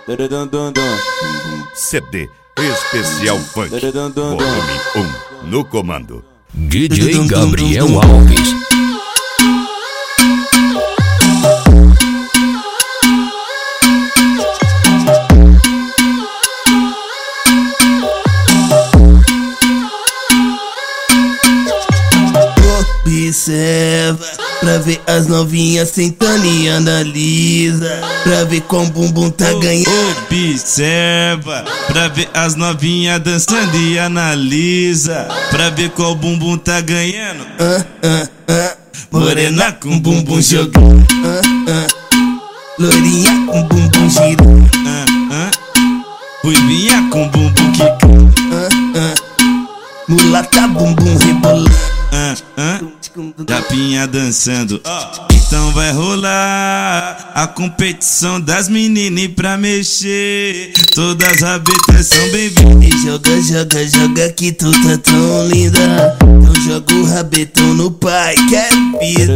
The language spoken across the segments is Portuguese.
CD Especial Funk, volume 1, no comando DJ Gabriel Alves. Observa, pra ver as novinhas sentando e analisa, pra ver como o bumbum tá ganhando. Observa, pra ver as novinhas dançando e analisa, pra ver qual bumbum tá ganhando. Morena com bumbum jogando, loirinha com bumbum girando, ruivinha com bumbum quicando, mulata bumbum rebolando, tapinha dançando. Então vai rolar a competição das meninas pra mexer. Todas as rabetas são bem-vindas. E joga, joga, joga que tu tá tão linda. Então joga o rabetão no pai, que é vida.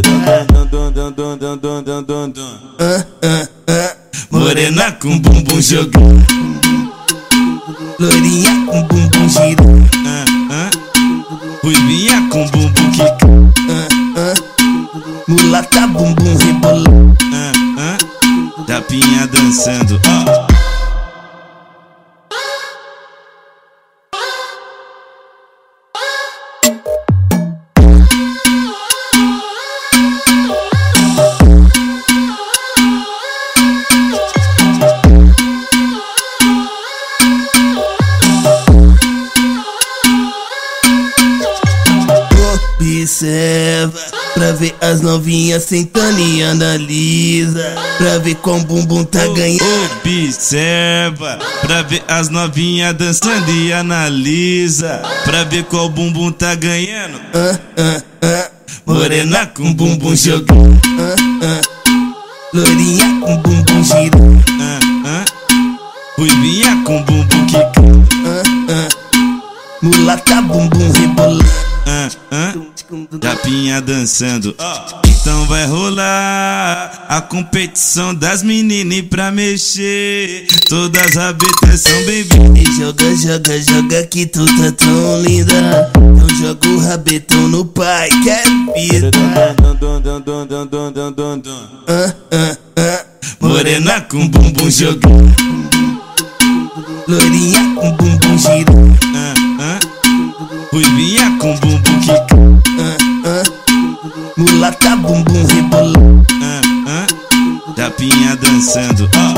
Morena com bumbum jogando, loirinha com bumbum girando, ruivinha com bumbum quicando, mulata bumbum rebolando, tapinha dançando. Observa, pra ver as novinhas sentando e analisa, pra ver como o bumbum tá ganhando. Observa, pra ver as novinhas dançando e analisa, pra ver qual bumbum tá ganhando. Morena com bumbum jogando, loirinha com bumbum girando, ruivinha com bumbum quicando, mulata bumbum rebolando, tapinha dançando. Então vai rolar a competição das meninas pra mexer. Todas as rabetas são bem-vindas. E joga, joga, joga que tu tá tão linda. Então joga o rabetão no pai, que é vida. Morena com bumbum jogando, loirinha com bumbum girando, ruivinha com bumbum quicando, mulata bumbum rebolando, tapinha dançando.